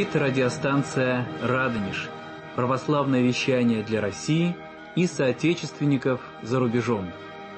говорит радиостанция «Радонеж». Православное вещание для России и соотечественников за рубежом.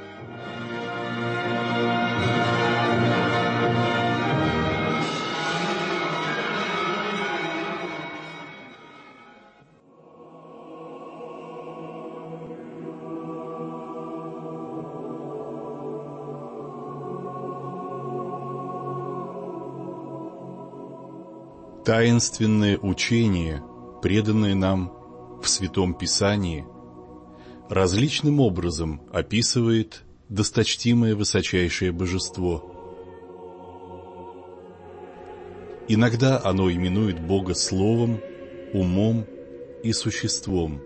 Таинственное учение, преданное нам в Святом Писании, различным образом описывает досточтимое высочайшее божество. Иногда оно именует Бога словом, умом и существом,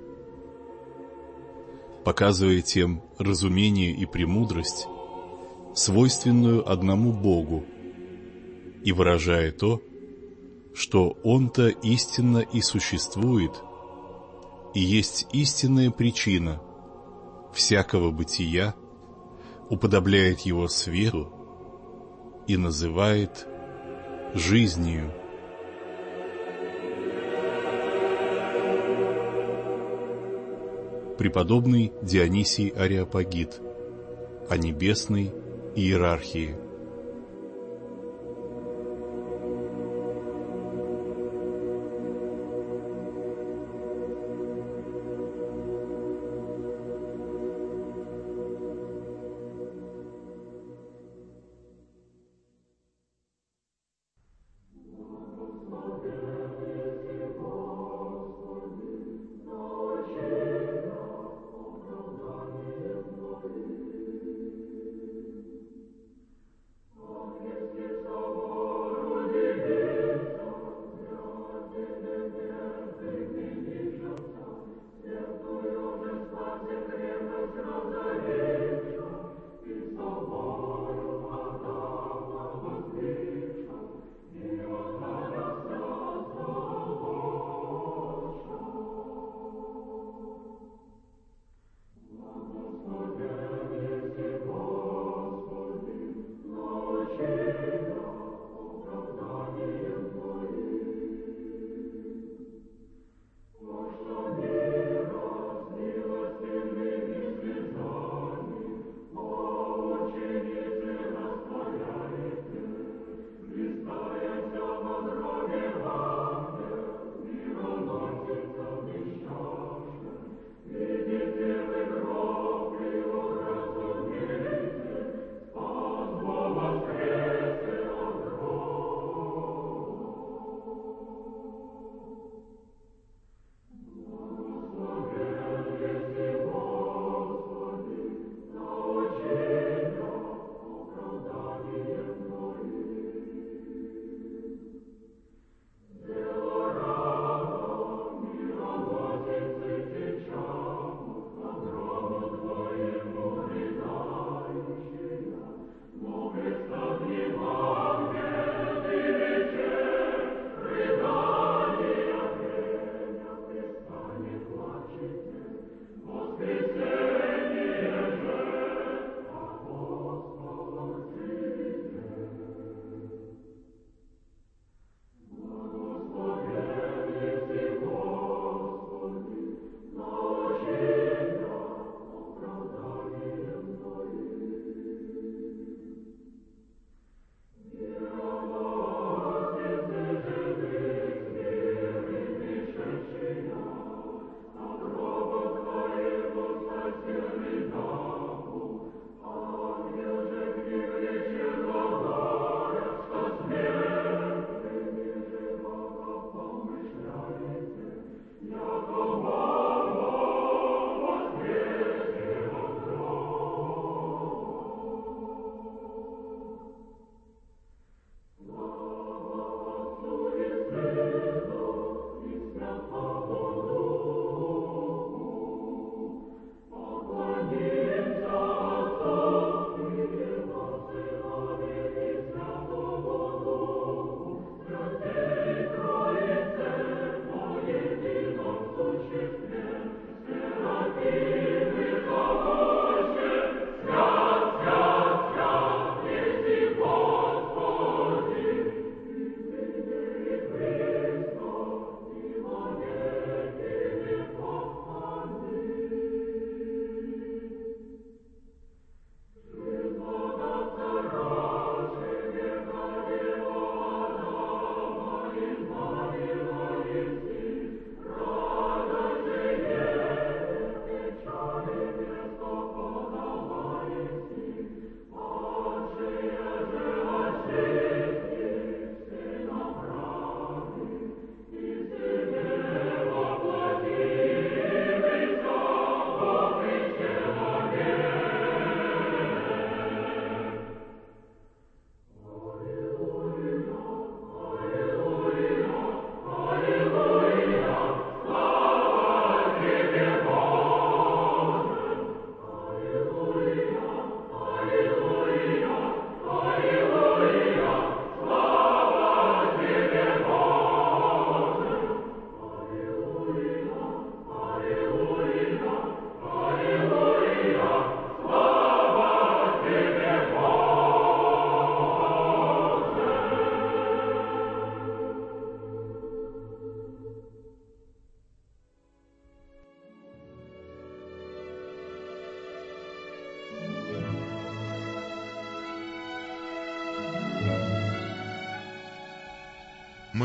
показывая тем разумение и премудрость, свойственную одному Богу, и выражая то, что Он-то истинно и существует, и есть истинная причина всякого бытия, уподобляет Его свету и называет жизнью. Преподобный Дионисий Ареопагит о небесной иерархии.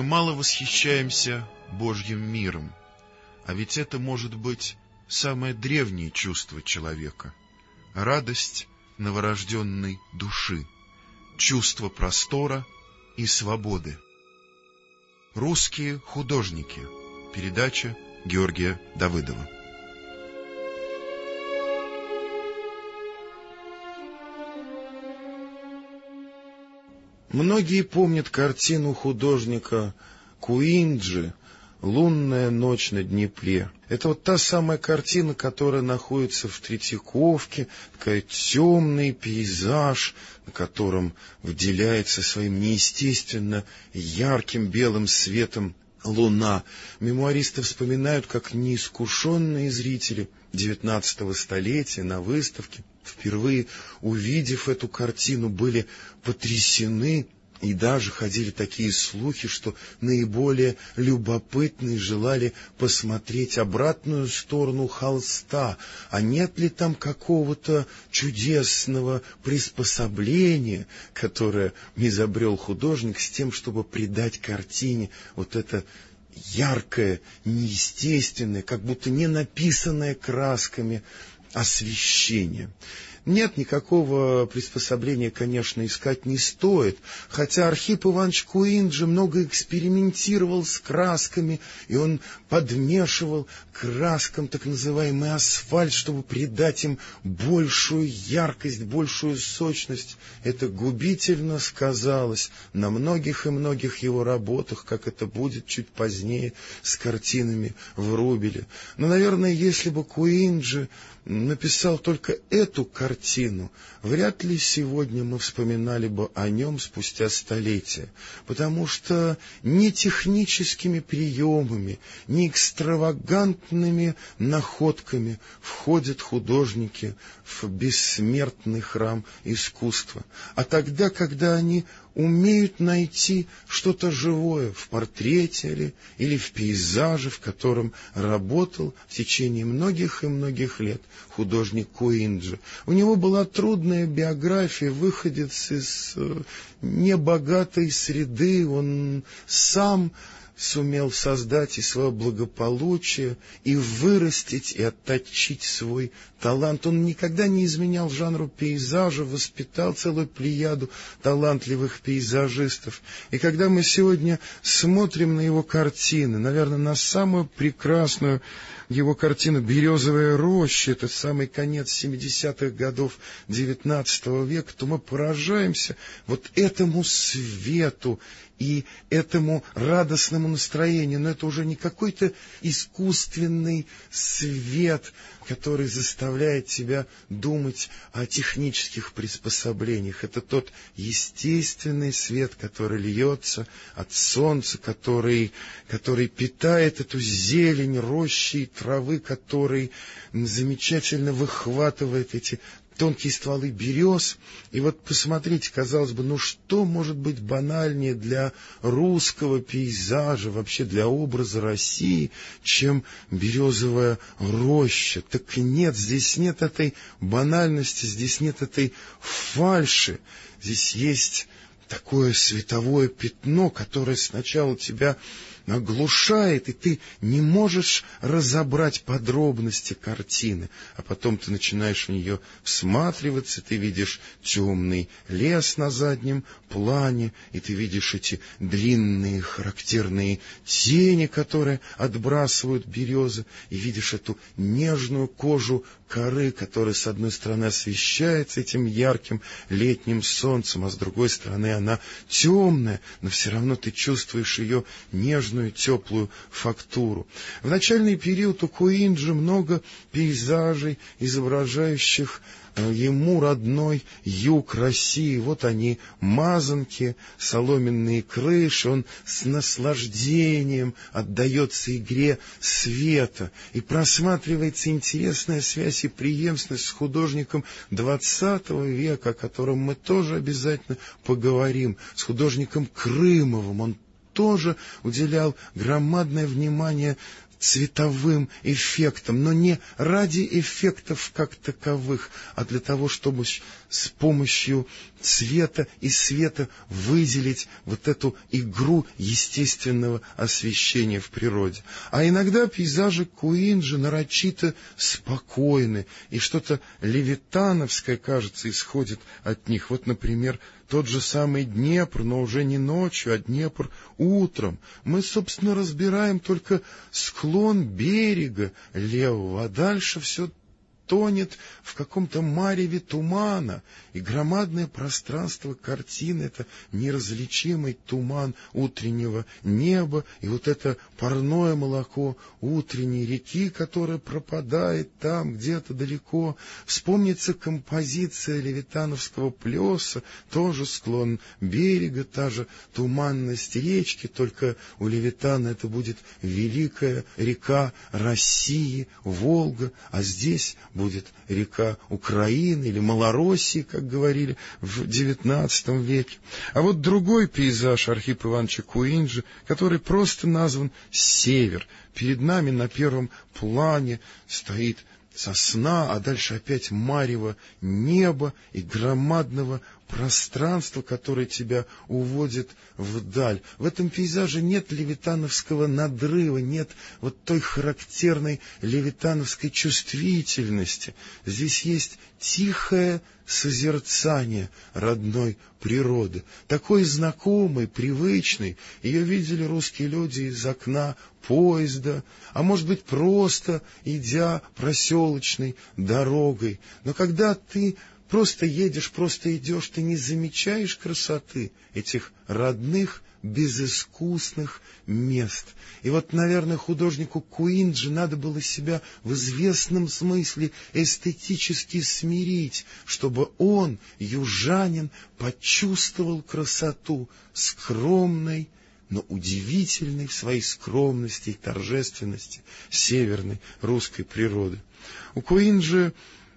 мало восхищаемся Божьим миром, а ведь это может быть самое древнее чувство человека — радость новорожденной души, чувство простора и свободы. Русские художники. Передача Георгия Давыдова. Многие помнят картину художника Куинджи «Лунная ночь на Днепре». Это вот та самая картина, которая находится в Третьяковке, такой темный пейзаж, на котором выделяется своим неестественно ярким белым светом луна. Мемуаристы вспоминают, как неискушенные зрители XIX столетия на выставке, впервые увидев эту картину, были потрясены, и даже ходили такие слухи, что наиболее любопытные желали посмотреть обратную сторону холста, а нет ли там какого-то чудесного приспособления, которое изобрел художник с тем, чтобы придать картине вот это яркое, неестественное, как будто не написанное красками освещение. Нет, никакого приспособления, конечно, искать не стоит, хотя Архип Иванович Куинджи много экспериментировал с красками, и он подмешивал краскам так называемый асфальт, чтобы придать им большую яркость, большую сочность. Это губительно сказалось на многих и многих его работах, как это будет чуть позднее с картинами Врубеля. Но, наверное, если бы Куинджи написал только эту картину, вряд ли сегодня мы вспоминали бы о нем спустя столетия, потому что ни техническими приемами, ни экстравагантными находками входят художники в бессмертный храм искусства. А тогда, когда они умеют найти что-то живое в портрете или в пейзаже, в котором работал в течение многих и многих лет художник Куинджи. У него была трудная биография, выходец из небогатой среды, он сам сумел создать и свое благополучие, и вырастить, и отточить свой талант. Он никогда не изменял жанру пейзажа, воспитал целую плеяду талантливых пейзажистов. И когда мы сегодня смотрим на его картины, наверное, на самую прекрасную его картину «Березовая роща», это самый конец 70-х годов XIX века, то мы поражаемся вот этому свету и этому радостному настроению. Но это уже не какой-то искусственный свет, который заставляет тебя думать о технических приспособлениях. Это тот естественный свет, который льется от солнца, который питает эту зелень рощи и травы, который замечательно выхватывает эти тонкие стволы берез. И вот посмотрите, казалось бы, ну что может быть банальнее для русского пейзажа, вообще для образа России, чем березовая роща? Так нет, здесь нет этой банальности, здесь нет этой фальши. Здесь есть такое световое пятно, которое сначала тебя оглушает, и ты не можешь разобрать подробности картины, а потом ты начинаешь в нее всматриваться, ты видишь темный лес на заднем плане, и ты видишь эти длинные характерные тени, которые отбрасывают березы, и видишь эту нежную кожу коры, которая с одной стороны освещается этим ярким летним солнцем, а с другой стороны она темная, но все равно ты чувствуешь ее нежную, теплую фактуру. В начальный период у Куинджи много пейзажей, изображающих ему родной юг России. Вот они, мазанки, соломенные крыши. Он с наслаждением отдается игре света. И просматривается интересная связь и преемственность с художником XX века, о котором мы тоже обязательно поговорим, с художником Крымовым. Он тоже уделял громадное внимание цветовым эффектом, но не ради эффектов как таковых, а для того, чтобы с помощью цвета и света выделить вот эту игру естественного освещения в природе. А иногда пейзажи Куинджи нарочито спокойны, и что-то левитановское, кажется, исходит от них. Вот, например, тот же самый Днепр, но уже не ночью, а Днепр утром. Мы, собственно, разбираем только склон берега левого, а дальше все тонет в каком-то мареве тумана, и громадное пространство картины — это неразличимый туман утреннего неба, и вот это парное молоко утренней реки, которая пропадает там где-то далеко. Вспомнится композиция левитановского плеса, тоже склон берега, та же туманность речки, только у Левитана это будет великая река России, Волга, а здесь будет река Украины или Малороссии, как говорили в XIX веке. А вот другой пейзаж Архипа Ивановича Куинджи, который просто назван «Север». Перед нами на первом плане стоит сосна, а дальше опять марево неба и громадного пространства, которое тебя уводит вдаль. В этом пейзаже нет левитановского надрыва, нет вот той характерной левитановской чувствительности. Здесь есть тихое созерцание родной природы, такой знакомый, привычный. Ее видели русские люди из окна поезда, а может быть просто идя проселочной дорогой. Но когда ты просто едешь, просто идешь, ты не замечаешь красоты этих родных, безыскусных мест. И вот, наверное, художнику Куинджи надо было себя в известном смысле эстетически смирить, чтобы он, южанин, почувствовал красоту скромной, но удивительной в своей скромности и торжественности северной русской природы. У Куинджи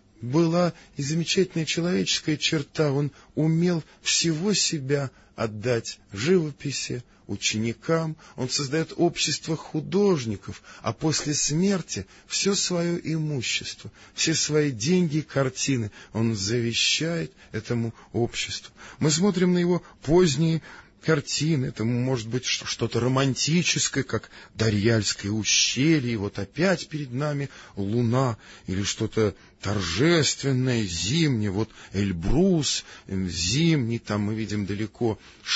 была и замечательная человеческая черта. Он умел всего себя отдать живописи, ученикам. Он создает общество художников, а после смерти все свое имущество, все свои деньги и картины он завещает этому обществу. Мы смотрим на его поздние картины, это может быть что-то романтическое, как Дарьяльское ущелье, и вот опять перед нами луна, или что-то торжественное, зимнее, вот Эльбрус, зимний, там мы видим далеко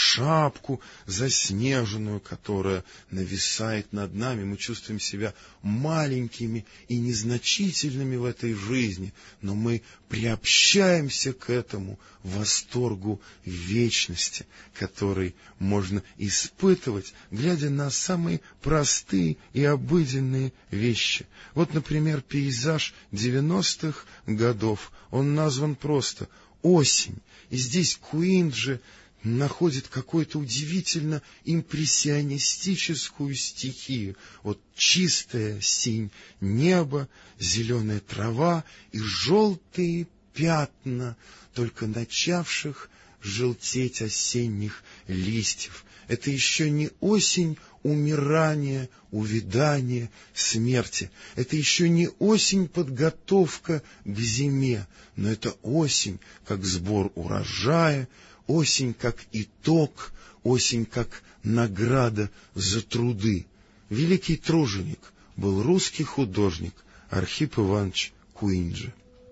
шапку заснеженную, которая нависает над нами, мы чувствуем себя маленькими и незначительными в этой жизни, но мы приобщаемся к этому восторгу вечности, который можно испытывать, глядя на самые простые и обыденные вещи. Вот, например, пейзаж 90-х годов. Он назван просто «Осень». И здесь Куинджи находит какую-то удивительно импрессионистическую стихию. Вот чистая синь неба, зеленая трава и желтые пятна, только начавших желтеть осенних листьев. Это еще не осень умирания, увядания, смерти. Это еще не осень подготовка к зиме, но это осень как сбор урожая, осень как итог, осень как награда за труды. Великий труженик был русский художник Архип Иванович Куинджи.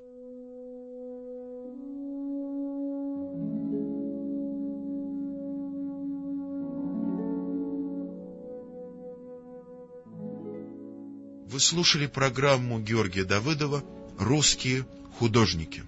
Вы слушали программу Георгия Давыдова «Русские художники».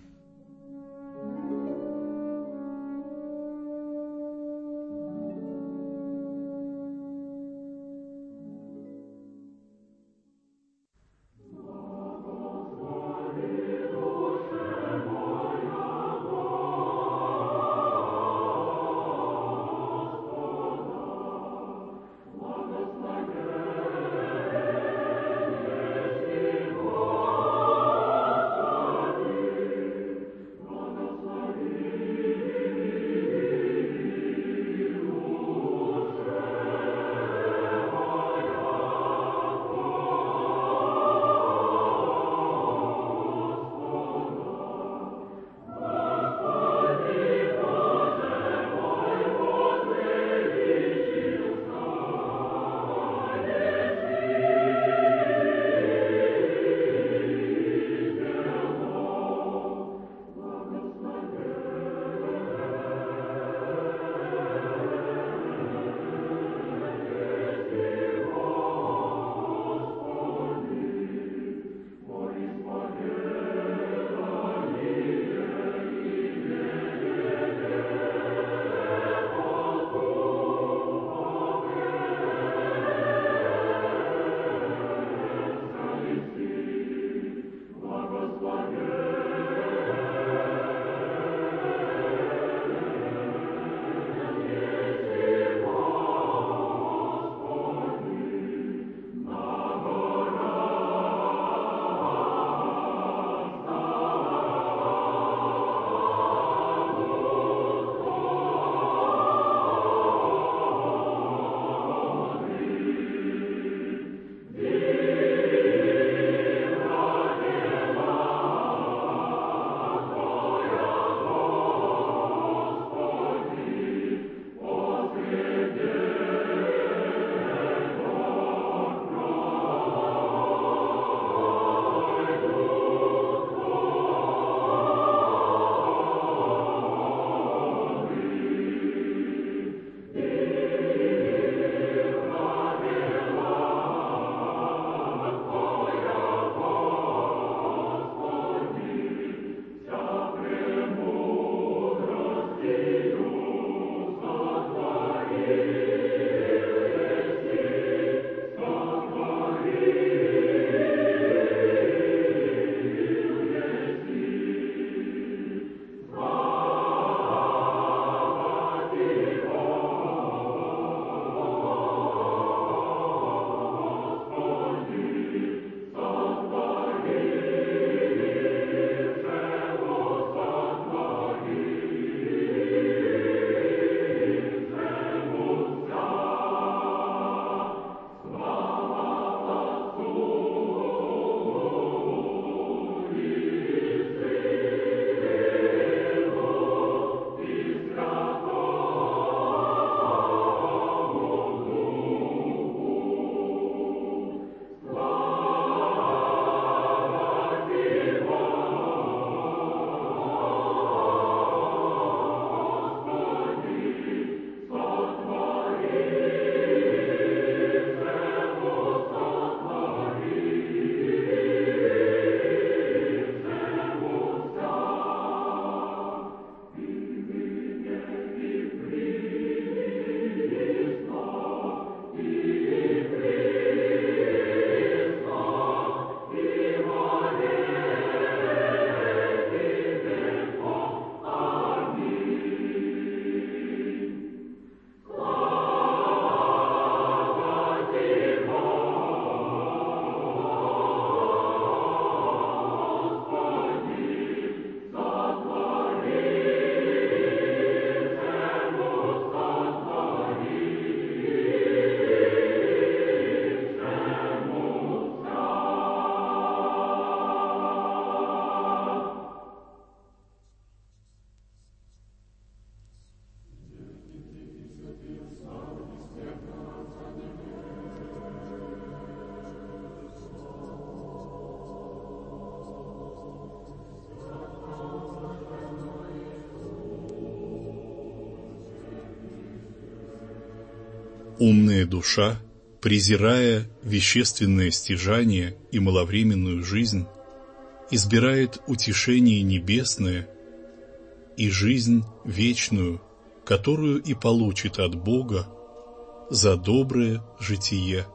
Умная душа, презирая вещественное стяжание и маловременную жизнь, избирает утешение небесное и жизнь вечную, которую и получит от Бога за доброе житие.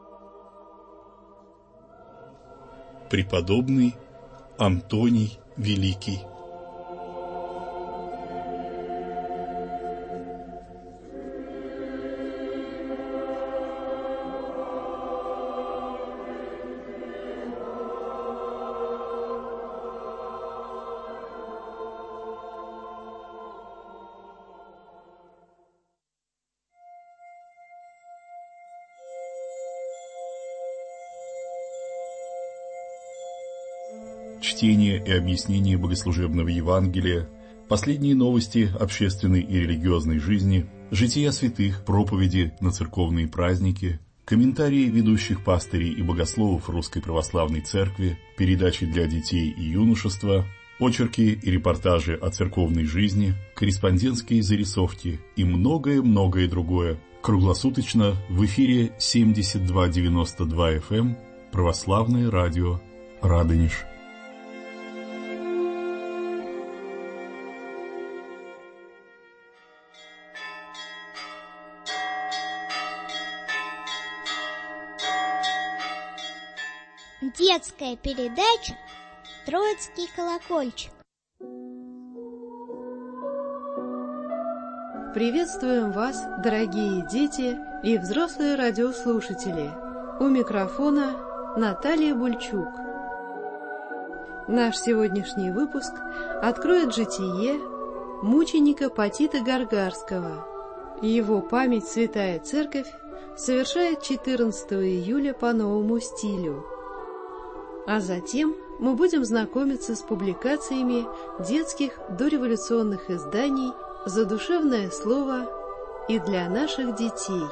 Преподобный Антоний Великий. Чтение и объяснение богослужебного Евангелия, последние новости общественной и религиозной жизни, жития святых, проповеди на церковные праздники, комментарии ведущих пастырей и богословов Русской Православной Церкви, передачи для детей и юношества, очерки и репортажи о церковной жизни, корреспондентские зарисовки и многое-многое другое. Круглосуточно в эфире 7292 FM Православное радио Радонеж. Детская передача «Троицкий колокольчик». Приветствуем вас, дорогие дети и взрослые радиослушатели. У микрофона Наталья Бульчук. Наш сегодняшний выпуск откроет житие мученика Потита Гаргарского. Его память Святая Церковь совершает 14 июля по новому стилю. А затем мы будем знакомиться с публикациями детских дореволюционных изданий «Задушевное слово» и «Для наших детей».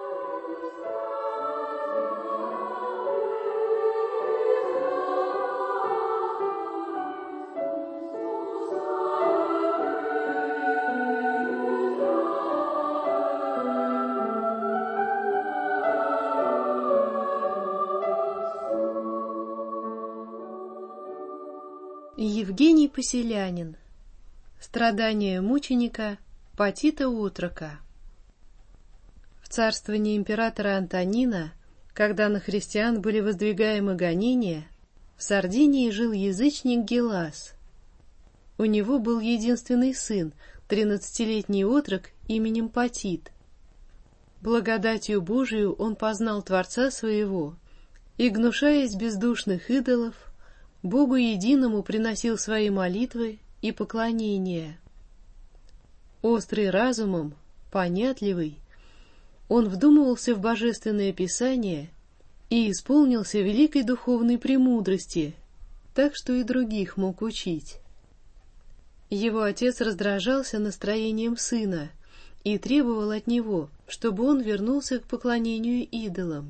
Евгений Поселянин. Страдания мученика Потита Утрока. В царствовании императора Антонина, когда на христиан были воздвигаемы гонения, в Сардинии жил язычник Гелас. У него был единственный сын, 13-летний отрок именем Потит. Благодатью Божию он познал Творца своего и, гнушаясь бездушных идолов, Богу единому приносил свои молитвы и поклонения. Острый разумом, понятливый, он вдумывался в Божественное Писание и исполнился великой духовной премудрости, так что и других мог учить. Его отец раздражался настроением сына и требовал от него, чтобы он вернулся к поклонению идолам.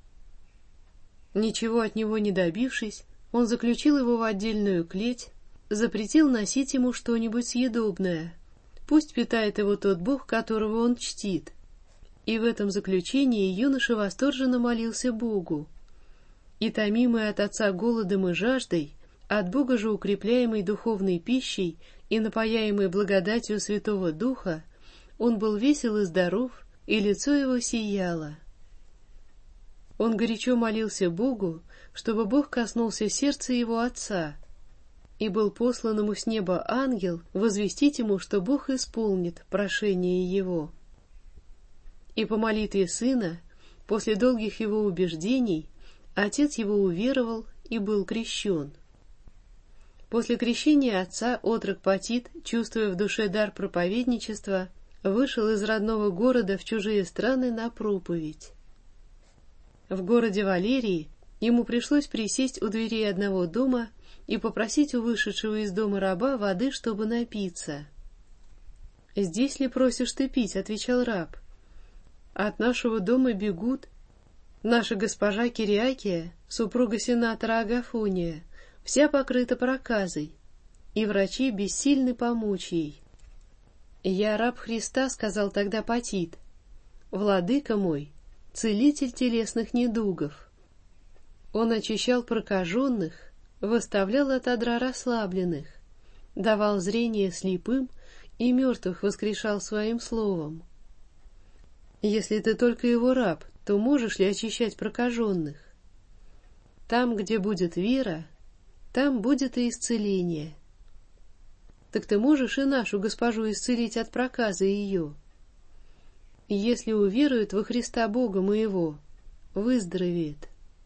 Ничего от него не добившись, он заключил его в отдельную клеть, запретил носить ему что-нибудь съедобное. Пусть питает его тот Бог, которого он чтит. И в этом заключении юноша восторженно молился Богу. И, томимый от отца голодом и жаждой, от Бога же укрепляемый духовной пищей и напояемый благодатью Святого Духа, он был весел и здоров, и лицо его сияло. Он горячо молился Богу, чтобы Бог коснулся сердца его отца, и был послан ему с неба ангел возвестить ему, что Бог исполнит прошение его. И по молитве сына, после долгих его убеждений, отец его уверовал и был крещен. После крещения отца отрок Потит, чувствуя в душе дар проповедничества, вышел из родного города в чужие страны на проповедь. В городе Валерии ему пришлось присесть у дверей одного дома и попросить у вышедшего из дома раба воды, чтобы напиться. «Здесь ли просишь ты пить?» — отвечал раб. «От нашего дома бегут. Наша госпожа Кириакия, супруга сенатора Агафония, вся покрыта проказой, и врачи бессильны помочь ей». «Я раб Христа», — сказал тогда Потит. Владыка мой, целитель телесных недугов. Он очищал прокаженных, восставлял от одра расслабленных, давал зрение слепым и мертвых воскрешал своим словом. Если ты только его раб, то можешь ли очищать прокаженных? Там, где будет вера, там будет и исцеление. Так ты можешь и нашу госпожу исцелить от проказы ее. И если уверует во Христа Бога моего, выздоровеет.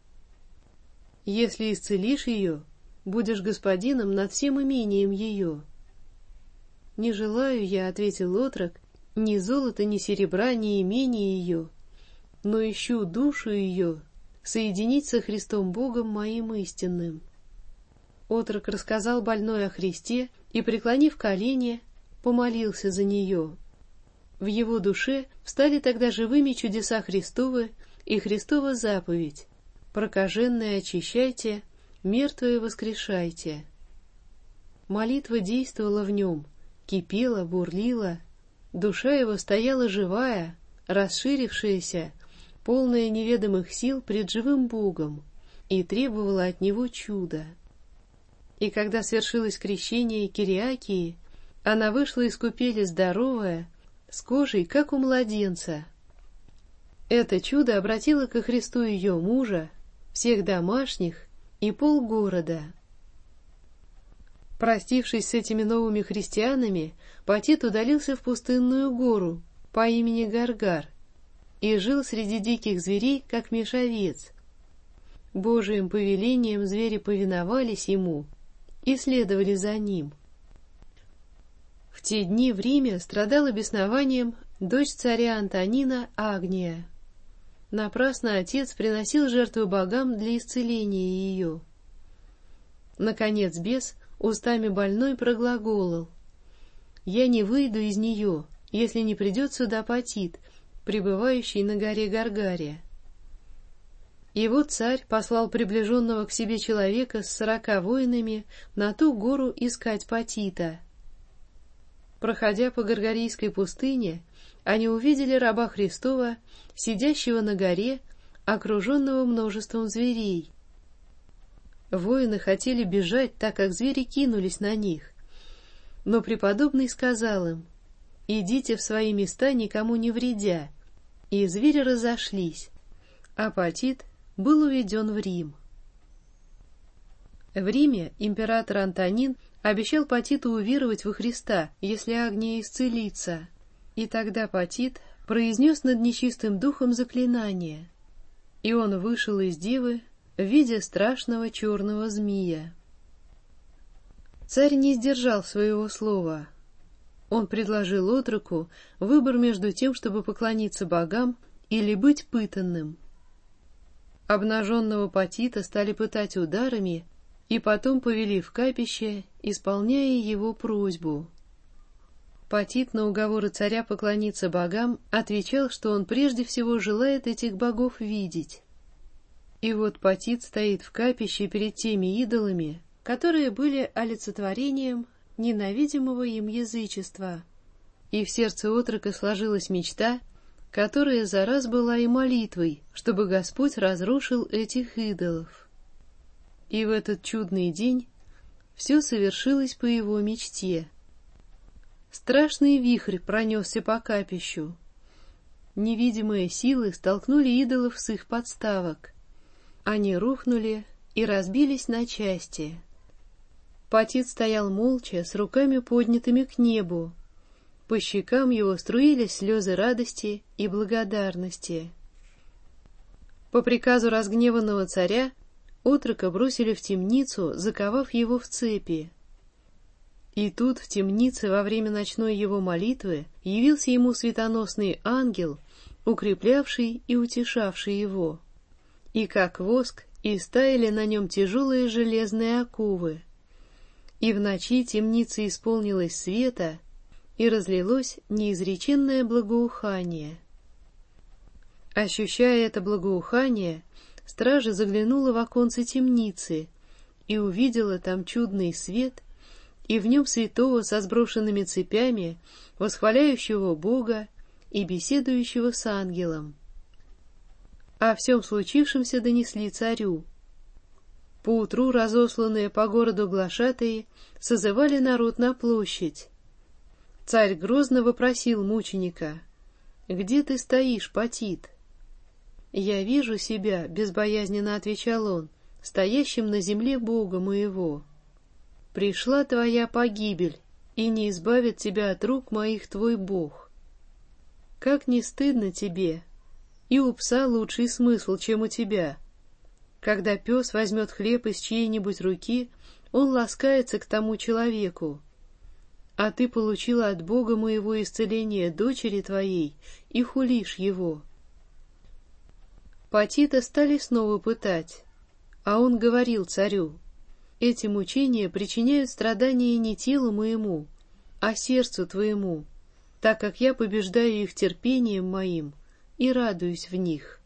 Если исцелишь ее, будешь господином над всем имением ее. Не желаю я, — ответил отрок, — ни золота, ни серебра, ни имения ее, но ищу душу ее, соединить со Христом Богом моим истинным. Отрок рассказал больной о Христе и, преклонив колени, помолился за нее. В его душе встали тогда живыми чудеса Христовы и Христова заповедь: «Прокаженные очищайте, мертвые воскрешайте». Молитва действовала в нем, кипела, бурлила, душа его стояла живая, расширившаяся, полная неведомых сил пред живым Богом, и требовала от него чуда. И когда свершилось крещение Кириакии, она вышла из купели здоровая, с кожей, как у младенца. Это чудо обратило ко Христу ее мужа, всех домашних и полгорода. Простившись с этими новыми христианами, Потит удалился в пустынную гору по имени Гаргар и жил среди диких зверей, как мешовец. Божиим повелением звери повиновались ему и следовали за ним. В те дни в Риме страдала беснованием дочь царя Антонина Агния. Напрасно отец приносил жертву богам для исцеления ее. Наконец бес устами больной проглаголал: «Я не выйду из нее, если не придет сюда Потит, пребывающий на горе Гаргария». И вот царь послал приближенного к себе человека с 40 воинами на ту гору искать Потита. Проходя по Гаргарийской пустыне, они увидели раба Христова, сидящего на горе, окруженного множеством зверей. Воины хотели бежать, так как звери кинулись на них. Но преподобный сказал им: «Идите в свои места, никому не вредя». И звери разошлись, а Потит был уведен в Рим. В Риме император Антонин обещал Потиту уверовать во Христа, если Агния исцелится. И тогда Потит произнес над нечистым духом заклинание, и он вышел из девы в виде страшного черного змея. Царь не сдержал своего слова. Он предложил отроку выбор между тем, чтобы поклониться богам или быть пытанным. Обнаженного Потита стали пытать ударами и потом повели в капище, исполняя его просьбу. Потит на уговоры царя поклониться богам отвечал, что он прежде всего желает этих богов видеть. И вот Потит стоит в капище перед теми идолами, которые были олицетворением ненавидимого им язычества. И в сердце отрока сложилась мечта, которая за раз была и молитвой, чтобы Господь разрушил этих идолов. И в этот чудный день все совершилось по его мечте. Страшный вихрь пронесся по капищу. Невидимые силы столкнули идолов с их подставок. Они рухнули и разбились на части. Потит стоял молча, с руками поднятыми к небу. По щекам его струились слезы радости и благодарности. По приказу разгневанного царя отрока бросили в темницу, заковав его в цепи. И тут в темнице во время ночной его молитвы явился ему светоносный ангел, укреплявший и утешавший его. И как воск, истаяли на нем тяжелые железные оковы. И в ночи темница исполнилась света, и разлилось неизреченное благоухание. Ощущая это благоухание, стража заглянула в оконце темницы и увидела там чудный свет, и в нем святого со сброшенными цепями, восхваляющего Бога и беседующего с ангелом. О всем случившемся донесли царю. Поутру разосланные по городу глашатаи созывали народ на площадь. Царь грозно вопросил мученика: «Где ты стоишь, Потит?» «Я вижу себя», — безбоязненно отвечал он, — «стоящим на земле Бога моего. Пришла твоя погибель, и не избавит тебя от рук моих твой Бог. Как не стыдно тебе, и у пса лучший смысл, чем у тебя. Когда пес возьмет хлеб из чьей-нибудь руки, он ласкается к тому человеку. А ты получила от Бога моего исцеление дочери твоей и хулишь его». Потита стали снова пытать, а он говорил царю: «Эти мучения причиняют страдания не телу моему, а сердцу твоему, так как я побеждаю их терпением моим и радуюсь в них».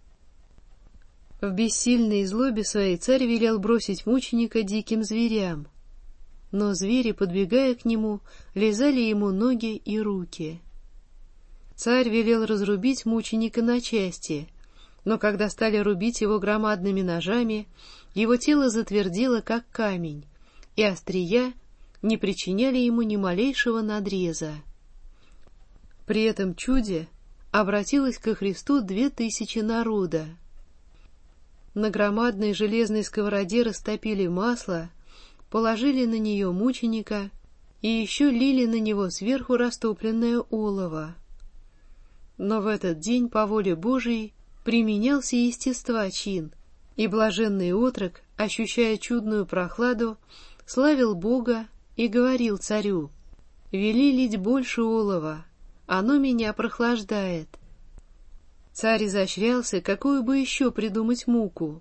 В бессильной злобе своей царь велел бросить мученика диким зверям, но звери, подбегая к нему, лизали ему ноги и руки. Царь велел разрубить мученика на части, но когда стали рубить его громадными ножами, его тело затвердело, как камень, и острия не причиняли ему ни малейшего надреза. При этом чуде обратилось ко Христу 2000 народа. На громадной железной сковороде растопили масло, положили на нее мученика и еще лили на него сверху растопленное олово. Но в этот день по воле Божией применялся естества чин, и блаженный отрок, ощущая чудную прохладу, славил Бога и говорил царю: «Вели лить больше олова, оно меня прохлаждает». Царь изощрялся, какую бы еще придумать муку.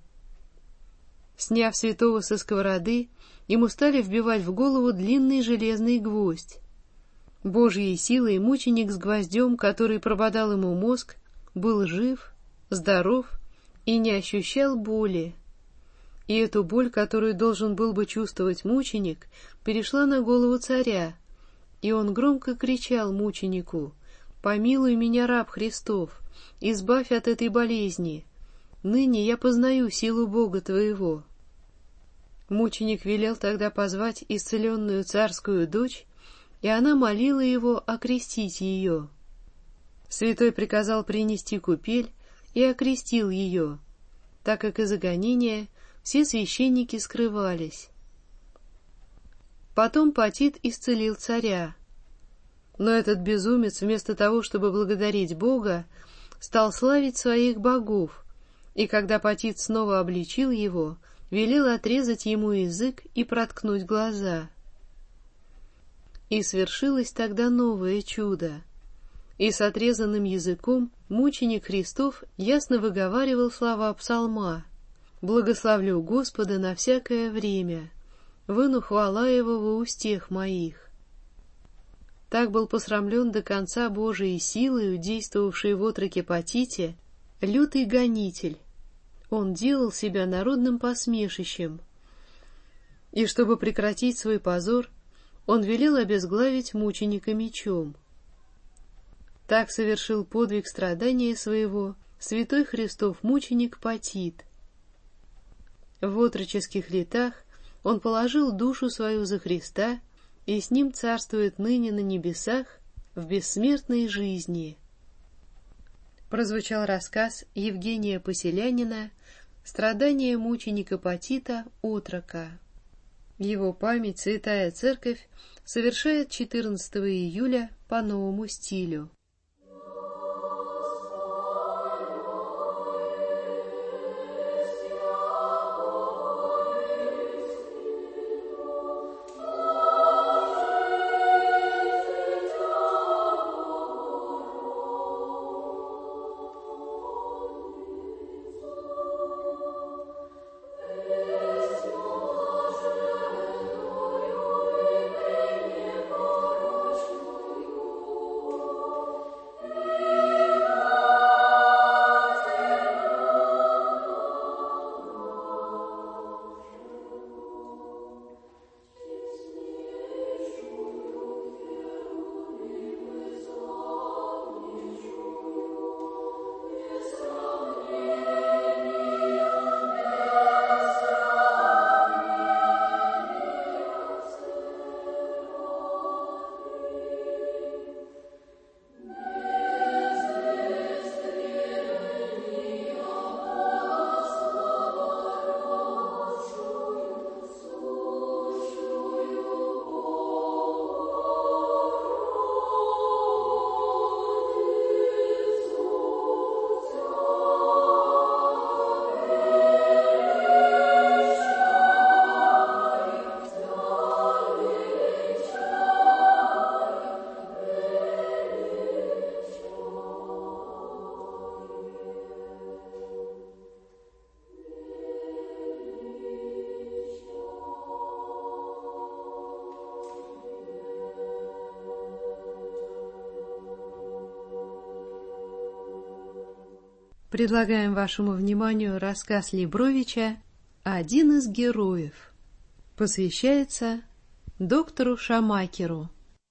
Сняв святого со сковороды, ему стали вбивать в голову длинный железный гвоздь. Божьей силой мученик с гвоздем, который прободал ему мозг, был жив, здоров и не ощущал боли. И эту боль, которую должен был бы чувствовать мученик, перешла на голову царя, и он громко кричал мученику: «Помилуй меня, раб Христов, избавь от этой болезни. Ныне я познаю силу Бога твоего». Мученик велел тогда позвать исцеленную царскую дочь, и она молила его окрестить ее. Святой приказал принести купель и окрестил ее, так как из-за гонения все священники скрывались. Потом Потит исцелил царя. Но этот безумец, вместо того, чтобы благодарить Бога, стал славить своих богов, и когда Потит снова обличил его, велел отрезать ему язык и проткнуть глаза. И свершилось тогда новое чудо. И с отрезанным языком мученик Христов ясно выговаривал слова псалма: «Благословлю Господа на всякое время, выну хвала Его во устех моих». Так был посрамлен до конца Божией силою, действовавшей в отроке Потите, лютый гонитель. Он делал себя народным посмешищем. И чтобы прекратить свой позор, он велел обезглавить мученика мечом. Так совершил подвиг страдания своего святой Христов мученик Потит. В отроческих летах он положил душу свою за Христа и с ним царствует ныне на небесах в бессмертной жизни. Прозвучал рассказ Евгения Поселянина «Страдания мученика Потита, отрока». В его память Святая Церковь совершает 14 июля по новому стилю. Предлагаем вашему вниманию рассказ Лебровича «Один из героев». Посвящается доктору Шамакеру.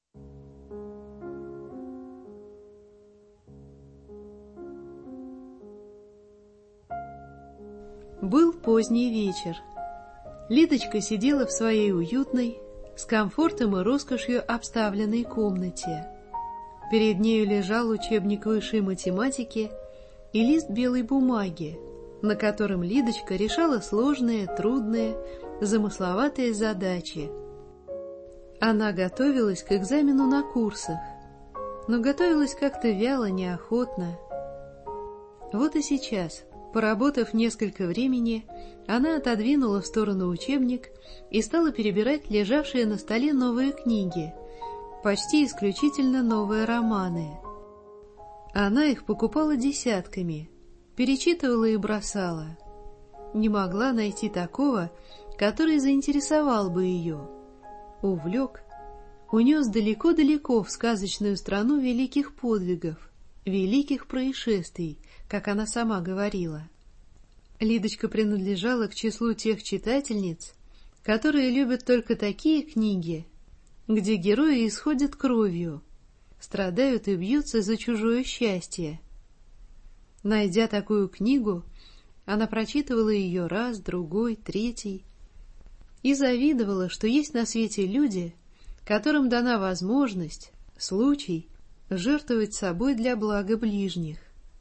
Был поздний вечер. Лидочка сидела в своей уютной, с комфортом и роскошью обставленной комнате. Перед нею лежал учебник высшей математики и лист белой бумаги, на котором Лидочка решала сложные, трудные, замысловатые задачи. Она готовилась к экзамену на курсах, но готовилась как-то вяло, неохотно. Вот и сейчас, поработав несколько времени, она отодвинула в сторону учебник и стала перебирать лежавшие на столе новые книги, почти исключительно новые романы. Она их покупала десятками, перечитывала и бросала. Не могла найти такого, который заинтересовал бы ее, увлек, унес далеко-далеко в сказочную страну великих подвигов, великих происшествий, как она сама говорила. Лидочка принадлежала к числу тех читательниц, которые любят только такие книги, где герои исходят кровью, страдают и бьются за чужое счастье. Найдя такую книгу, она прочитывала ее раз, другой, третий и завидовала, что есть на свете люди, которым дана возможность, случай жертвовать собой для блага ближних.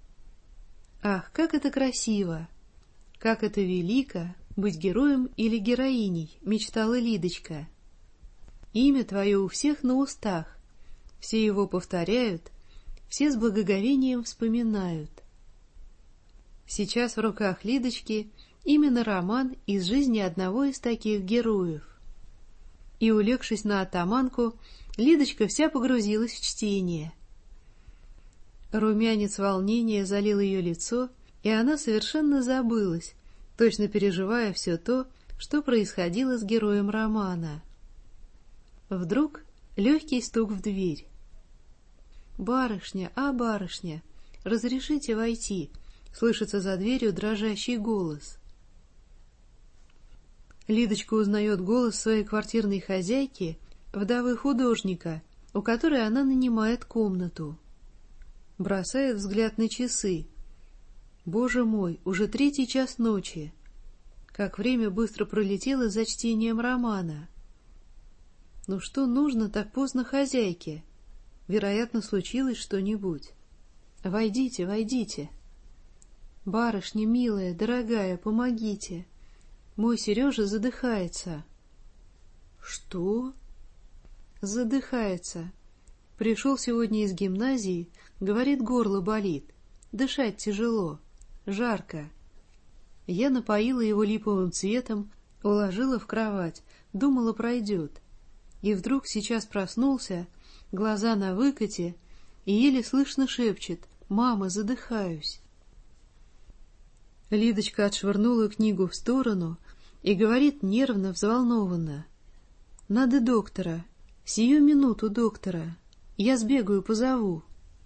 Ах, как это красиво! Как это велико быть героем или героиней, мечтала Лидочка. Имя твое у всех на устах, все его повторяют, все с благоговением вспоминают. Сейчас в руках Лидочки именно роман из жизни одного из таких героев. И, улегшись на оттаманку, Лидочка вся погрузилась в чтение. Румянец волнения залил ее лицо, и она совершенно забылась, точно переживая все то, что происходило с героем романа. Вдруг легкий стук в дверь. «Барышня, барышня, разрешите войти?» — слышится за дверью дрожащий голос. Лидочка узнает голос своей квартирной хозяйки, вдовы художника, у которой она нанимает комнату. Бросает взгляд на часы. Боже мой, уже 3 час ночи. Как время быстро пролетело за чтением романа. Ну что нужно так поздно хозяйке? Вероятно, случилось что-нибудь. Войдите, войдите. Барышня милая, дорогая, помогите. Мой Сережа задыхается. Что? Задыхается. Пришел сегодня из гимназии, говорит, горло болит, дышать тяжело, жарко. Я напоила его липовым цветом, уложила в кровать, думала, пройдет. И вдруг сейчас проснулся, глаза на выкате, и еле слышно шепчет: «Мама, задыхаюсь». Лидочка отшвырнула книгу в сторону и говорит нервно, взволнованно: «Надо доктора, сию минуту доктора, я сбегаю, позову».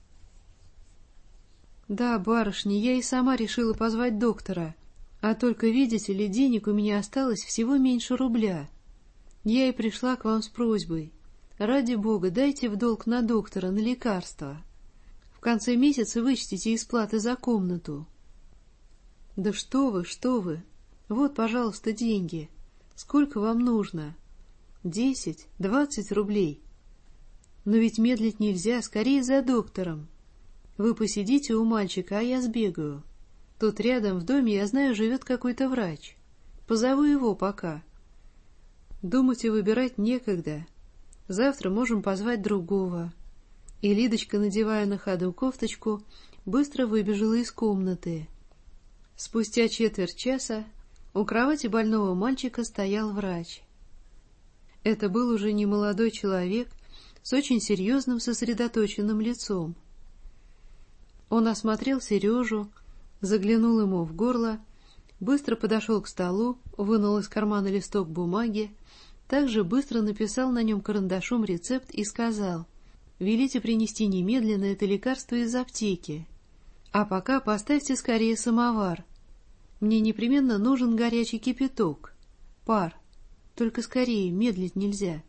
«Да, барышня, я и сама решила позвать доктора, а только, видите ли, денег у меня осталось всего меньше рубля. Я и пришла к вам с просьбой. Ради бога, дайте в долг на доктора, на лекарства. В конце месяца вычтите из платы за комнату». «Да что вы, что вы! Вот, пожалуйста, деньги. Сколько вам нужно? 10, 20 рублей. Но ведь медлить нельзя, скорее за доктором. Вы посидите у мальчика, а я сбегаю. Тут рядом в доме, я знаю, живет какой-то врач. Позову его пока. Думать и выбирать некогда. Завтра можем позвать другого». И Лидочка, надевая на ходу кофточку, быстро выбежала из комнаты. Спустя четверть часа у кровати больного мальчика стоял врач. Это был уже немолодой человек с очень серьезным сосредоточенным лицом. Он осмотрел Сережу, заглянул ему в горло, быстро подошел к столу, вынул из кармана листок бумаги, также быстро написал на нем карандашом рецепт и сказал: «Велите принести немедленно это лекарство из аптеки. А пока поставьте скорее самовар. Мне непременно нужен горячий кипяток. Пар. Только скорее, медлить нельзя.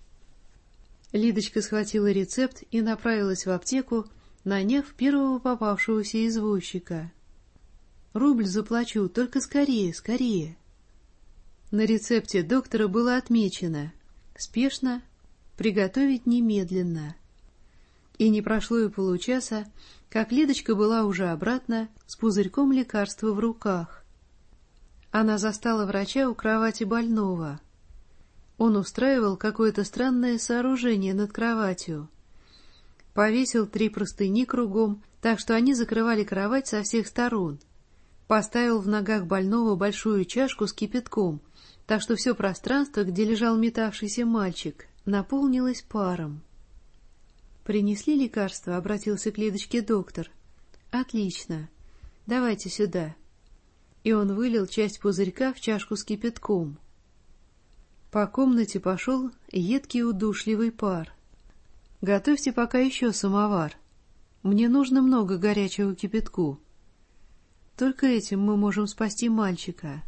Лидочка схватила рецепт и направилась в аптеку, наняв первого попавшегося извозчика. «Рубль заплачу, только скорее, скорее». На рецепте доктора было отмечено: спешно, приготовить немедленно. И не прошло и получаса, как Лидочка была уже обратно с пузырьком лекарства в руках. Она застала врача у кровати больного. Он устраивал какое-то странное сооружение над кроватью. Повесил 3 простыни кругом, так что они закрывали кровать со всех сторон. Поставил в ногах больного большую чашку с кипятком, так что все пространство, где лежал метавшийся мальчик, наполнилось паром. «Принесли лекарство?» — обратился к Лидочке доктор. «Отлично. Давайте сюда». И он вылил часть пузырька в чашку с кипятком. По комнате пошел едкий удушливый пар. «Готовьте пока еще самовар. Мне нужно много горячего кипятку. Только этим мы можем спасти мальчика».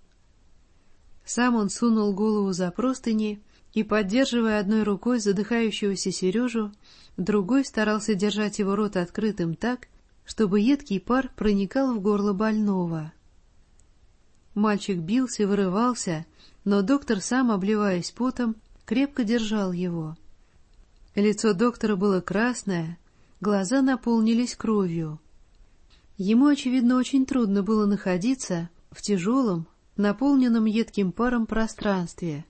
Сам он сунул голову за простыни и, поддерживая одной рукой задыхающегося Сережу, другой старался держать его рот открытым так, чтобы едкий пар проникал в горло больного. Мальчик бился, вырывался, но доктор сам, обливаясь потом, крепко держал его. Лицо доктора было красное, глаза наполнились кровью. Ему, очевидно, очень трудно было находиться в тяжелом, наполненном едким паром пространстве.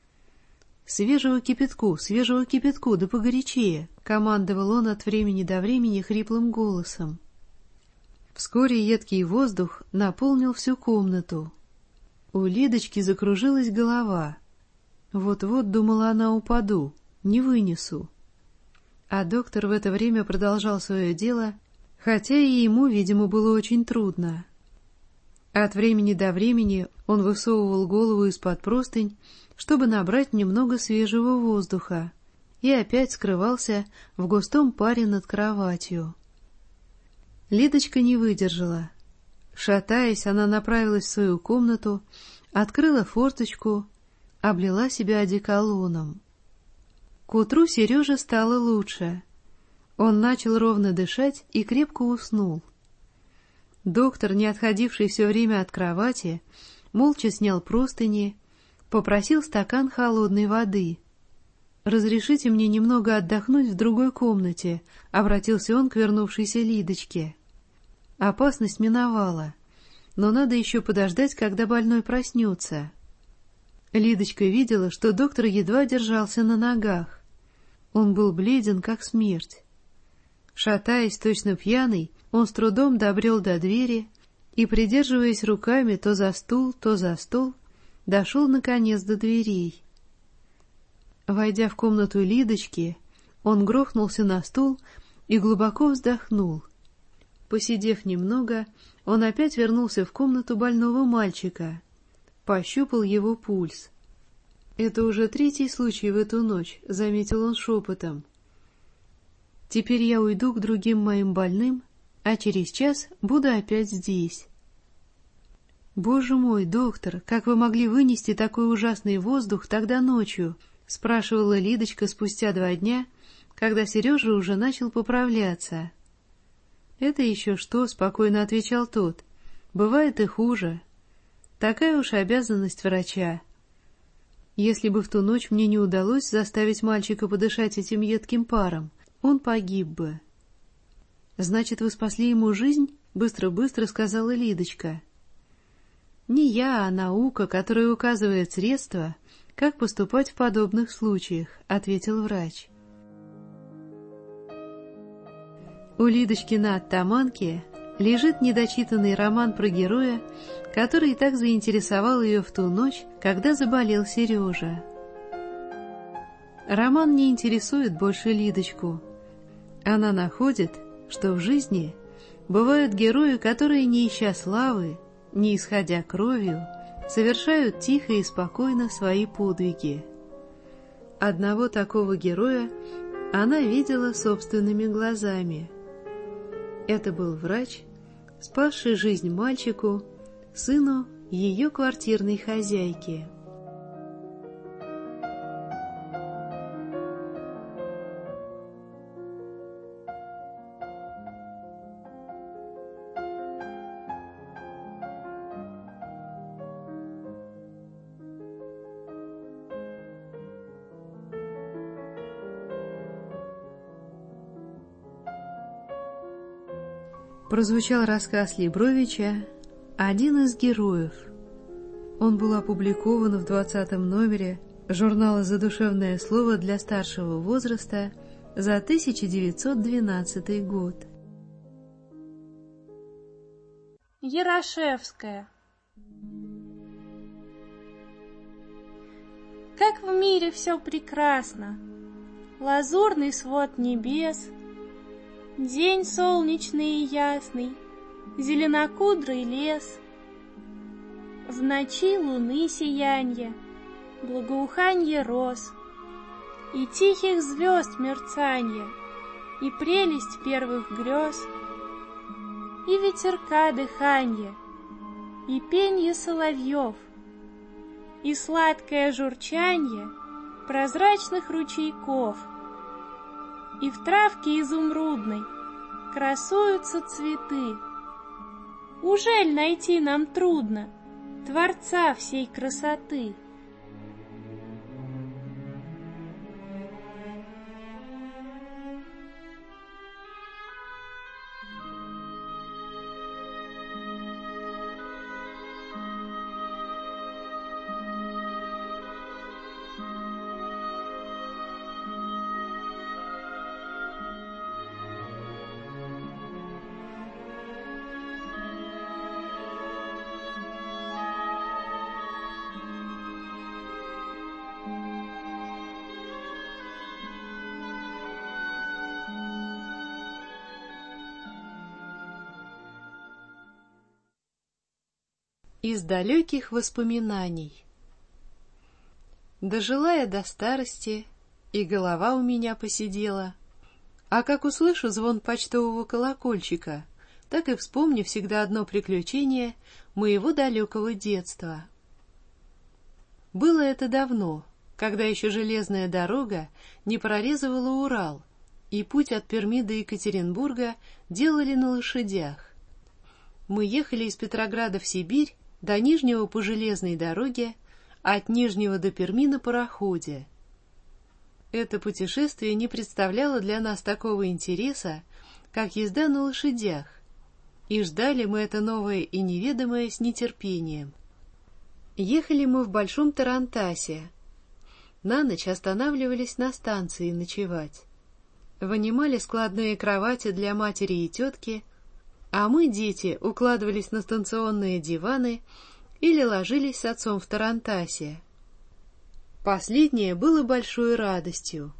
свежего кипятку, да погорячее!» — командовал он от времени до времени хриплым голосом. Вскоре едкий воздух наполнил всю комнату. У Лидочки закружилась голова. Вот-вот, думала она, упаду, не вынесу. А доктор в это время продолжал свое дело, хотя и ему, видимо, было очень трудно. От времени до времени он высовывал голову из-под простынь, чтобы набрать немного свежего воздуха, и опять скрывался в густом паре над кроватью. Лидочка не выдержала. Шатаясь, она направилась в свою комнату, открыла форточку, облила себя одеколоном. К утру Сереже стало лучше. Он начал ровно дышать и крепко уснул. Доктор, не отходивший все время от кровати, молча снял простыни, попросил стакан холодной воды. «Разрешите мне немного отдохнуть в другой комнате», — обратился он к вернувшейся Лидочке. Опасность миновала, но надо еще подождать, когда больной проснется. Лидочка видела, что доктор едва держался на ногах. Он был бледен, как смерть. Шатаясь, точно пьяный, он с трудом добрел до двери и, придерживаясь руками то за стул, дошел, наконец, до дверей. Войдя в комнату Лидочки, он грохнулся на стул и глубоко вздохнул. Посидев немного, он опять вернулся в комнату больного мальчика, пощупал его пульс. «Это уже третий случай в эту ночь», — заметил он шепотом. «Теперь я уйду к другим моим больным, а через час буду опять здесь». «Боже мой, доктор, как вы могли вынести такой ужасный воздух тогда ночью?» — спрашивала Лидочка спустя 2 дня, когда Сережа уже начал поправляться. «Это еще что?» — спокойно отвечал тот. «Бывает и хуже. Такая уж обязанность врача. Если бы в ту ночь мне не удалось заставить мальчика подышать этим едким паром, он погиб бы». «Значит, вы спасли ему жизнь?» — быстро-быстро сказала Лидочка. «Не я, а наука, которая указывает средства, как поступать в подобных случаях», — ответил врач. У Лидочки на оттаманке лежит недочитанный роман про героя, который так заинтересовал ее в ту ночь, когда заболел Сережа. Роман не интересует больше Лидочку. Она находит, что в жизни бывают герои, которые, не ища славы, не исходя кровью, совершают тихо и спокойно свои подвиги. Одного такого героя она видела собственными глазами. Это был врач, спасший жизнь мальчику, сыну ее квартирной хозяйки. Прозвучал рассказ Лебровича «Один из героев». Он был опубликован в 20-м номере журнала «Задушевное слово для старшего возраста» за 1912 год. Ярошевская. Как в мире все прекрасно! Лазурный свод небес, день солнечный и ясный, зеленокудрый лес, в ночи луны сиянье, благоуханье роз, и тихих звезд мерцанье, и прелесть первых грез, и ветерка дыханье, и пенье соловьев, и сладкое журчанье прозрачных ручейков, и в травке изумрудной красуются цветы. Ужель найти нам трудно Творца всей красоты? Из далеких воспоминаний. Дожила я до старости, и голова у меня поседела. А как услышу звон почтового колокольчика, так и вспомню всегда одно приключение моего далекого детства. Было это давно, когда еще железная дорога не прорезывала Урал, и путь от Перми до Екатеринбурга делали на лошадях. Мы ехали из Петрограда в Сибирь, до Нижнего по железной дороге, а от Нижнего до Перми на пароходе. Это путешествие не представляло для нас такого интереса, как езда на лошадях, и ждали мы это новое и неведомое с нетерпением. Ехали мы в Большом Тарантасе. На ночь останавливались на станции ночевать. Вынимали складные кровати для матери и тетки, а мы, дети, укладывались на станционные диваны или ложились с отцом в тарантасе. Последнее было большой радостью.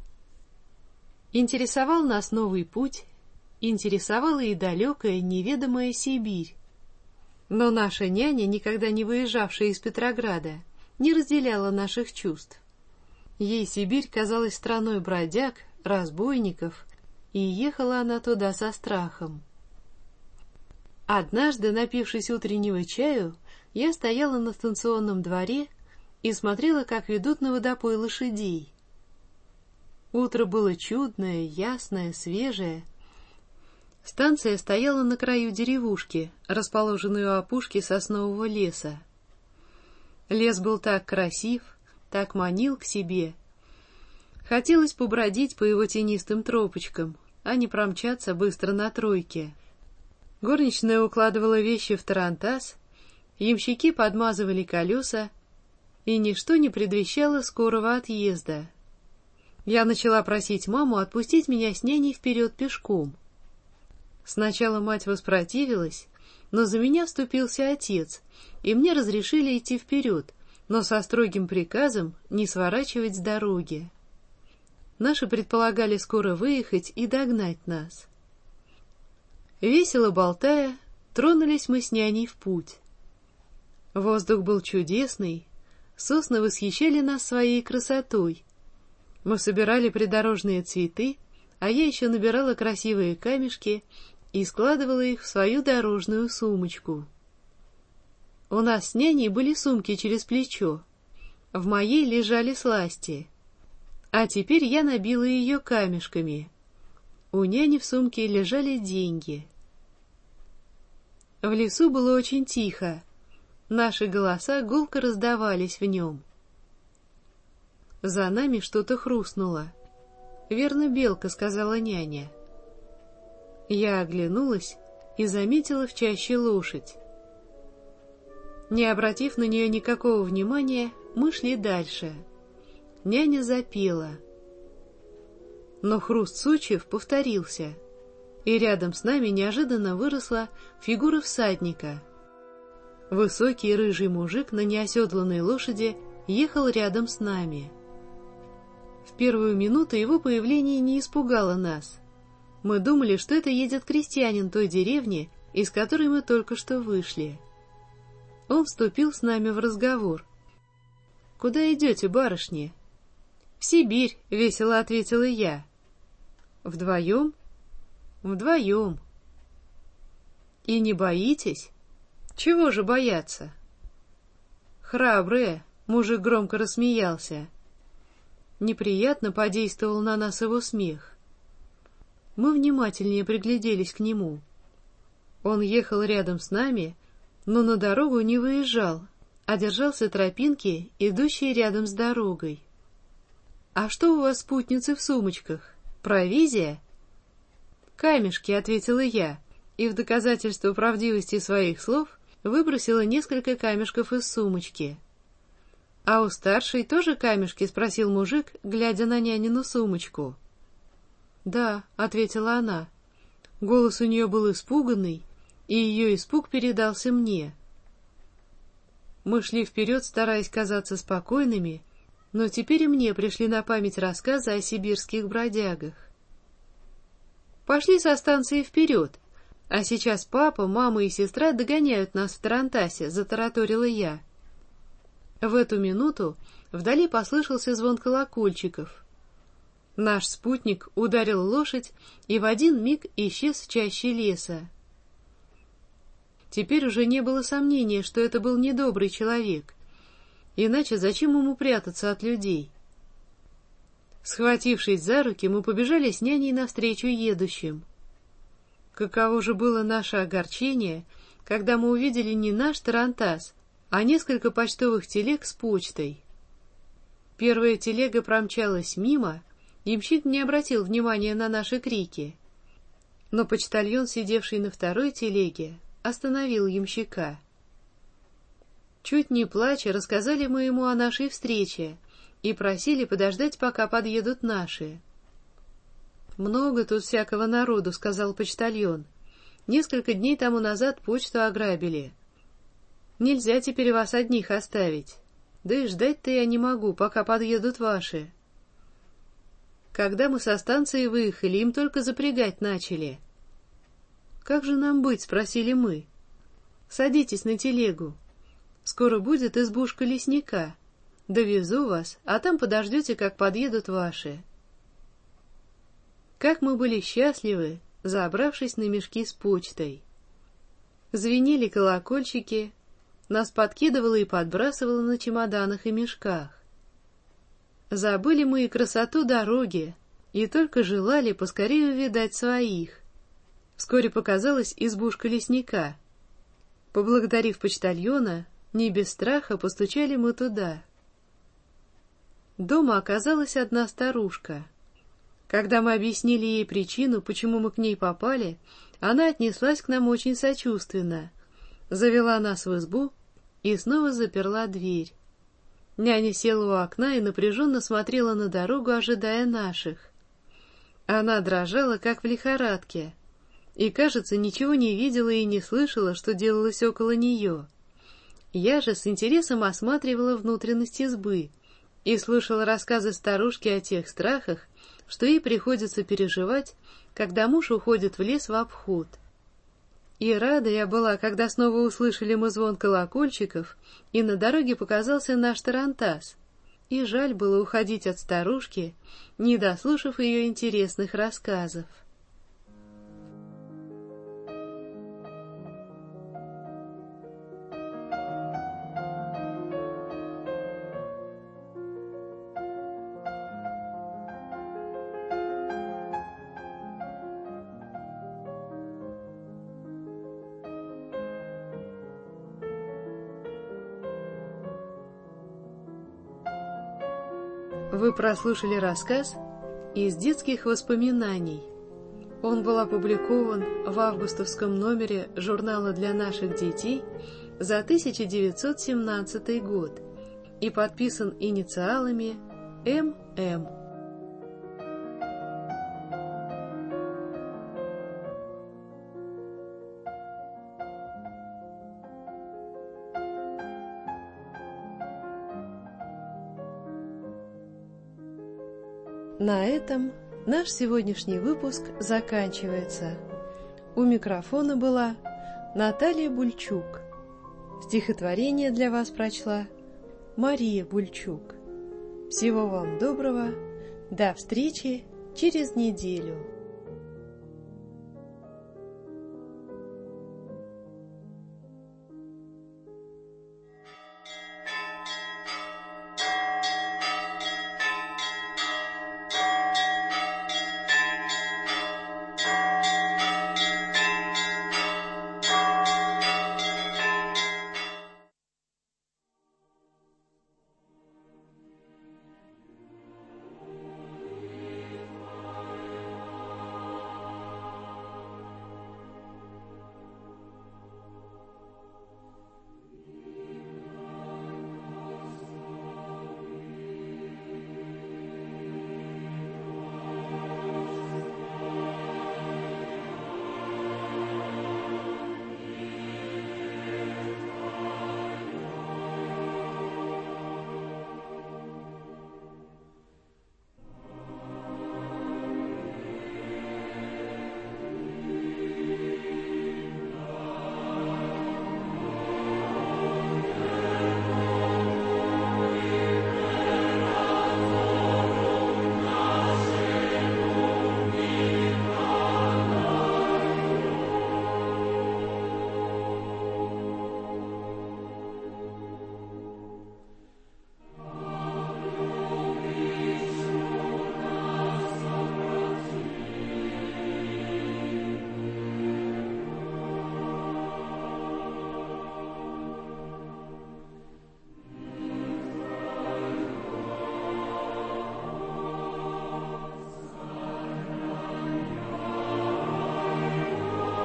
Интересовал нас новый путь, интересовала и далекая, неведомая Сибирь. Но наша няня, никогда не выезжавшая из Петрограда, не разделяла наших чувств. Ей Сибирь казалась страной бродяг, разбойников, и ехала она туда со страхом. Однажды, напившись утреннего чаю, я стояла на станционном дворе и смотрела, как ведут на водопой лошадей. Утро было чудное, ясное, свежее. Станция стояла на краю деревушки, расположенной у опушки соснового леса. Лес был так красив, так манил к себе. Хотелось побродить по его тенистым тропочкам, а не промчаться быстро на тройке. Горничная укладывала вещи в тарантас, ямщики подмазывали колеса, и ничто не предвещало скорого отъезда. Я начала просить маму отпустить меня с няней вперед пешком. Сначала мать воспротивилась, но за меня вступился отец, и мне разрешили идти вперед, но со строгим приказом не сворачивать с дороги. Наши предполагали скоро выехать и догнать нас. Весело болтая, тронулись мы с няней в путь. Воздух был чудесный, сосны восхищали нас своей красотой. Мы собирали придорожные цветы, а я еще набирала красивые камешки и складывала их в свою дорожную сумочку. У нас с няней были сумки через плечо. В моей лежали сласти. А теперь я набила ее камешками. У няни в сумке лежали деньги. В лесу было очень тихо. Наши голоса гулко раздавались в нем. За нами что-то хрустнуло. «Верно, белка», — сказала няня. Я оглянулась и заметила в чаще лошадь. Не обратив на нее никакого внимания, мы шли дальше. Няня запела. Но хруст сучьев повторился, и рядом с нами неожиданно выросла фигура всадника. Высокий рыжий мужик на неоседланной лошади ехал рядом с нами. В первую минуту его появление не испугало нас. Мы думали, что это едет крестьянин той деревни, из которой мы только что вышли. Он вступил с нами в разговор. «Куда идете, барышни?» «В Сибирь», — весело ответила я. «Вдвоем?» «Вдвоем». «И не боитесь?» «Чего же бояться?» «Храбрые», — мужик громко рассмеялся. Неприятно подействовал на нас его смех. Мы внимательнее пригляделись к нему. Он ехал рядом с нами, но на дорогу не выезжал, а держался тропинки, идущей рядом с дорогой. «А что у вас, спутницы, в сумочках? Провизия?» «Камешки», — ответила я, и в доказательство правдивости своих слов выбросила несколько камешков из сумочки. «А у старшей тоже камешки?» — спросил мужик, глядя на нянину сумочку. «Да», — ответила она. Голос у нее был испуганный, и ее испуг передался мне. Мы шли вперед, стараясь казаться спокойными, но теперь и мне пришли на память рассказы о сибирских бродягах. «Пошли со станции вперед, а сейчас папа, мама и сестра догоняют нас в тарантасе», — затараторила я. В эту минуту вдали послышался звон колокольчиков. Наш спутник ударил лошадь и в один миг исчез в чаще леса. Теперь уже не было сомнения, что это был недобрый человек. Иначе зачем ему прятаться от людей? Схватившись за руки, мы побежали с няней навстречу едущим. Каково же было наше огорчение, когда мы увидели не наш тарантас, а несколько почтовых телег с почтой. Первая телега промчалась мимо, ямщик не обратил внимания на наши крики. Но почтальон, сидевший на второй телеге, остановил ямщика. Чуть не плача, рассказали мы ему о нашей встрече и просили подождать, пока подъедут наши. «Много тут всякого народу», — сказал почтальон. «Несколько дней тому назад почту ограбили. Нельзя теперь вас одних оставить. Да и ждать-то я не могу, пока подъедут ваши». Когда мы со станции выехали, им только запрягать начали. «Как же нам быть?» — спросили мы. «Садитесь на телегу. Скоро будет избушка лесника. Довезу вас, а там подождете, как подъедут ваши». Как мы были счастливы, забравшись на мешки с почтой. Звенели колокольчики, нас подкидывало и подбрасывало на чемоданах и мешках. Забыли мы и красоту дороги, и только желали поскорее увидать своих. Вскоре показалась избушка лесника. Поблагодарив почтальона, не без страха постучали мы туда. Дома оказалась одна старушка. Когда мы объяснили ей причину, почему мы к ней попали, она отнеслась к нам очень сочувственно, завела нас в избу и снова заперла дверь. Няня села у окна и напряженно смотрела на дорогу, ожидая наших. Она дрожала, как в лихорадке, и, кажется, ничего не видела и не слышала, что делалось около нее. Я же с интересом осматривала внутренность избы и слушала рассказы старушки о тех страхах, что ей приходится переживать, когда муж уходит в лес в обход. И рада я была, когда снова услышали мы звон колокольчиков, и на дороге показался наш тарантас. И жаль было уходить от старушки, не дослушав ее интересных рассказов. Вы прослушали рассказ «Из детских воспоминаний». Он был опубликован в августовском номере журнала «Для наших детей» за 1917 год и подписан инициалами М.М. На этом наш сегодняшний выпуск заканчивается. У микрофона была Наталья Бульчук. Стихотворение для вас прочла Мария Бульчук. Всего вам доброго. До встречи через неделю.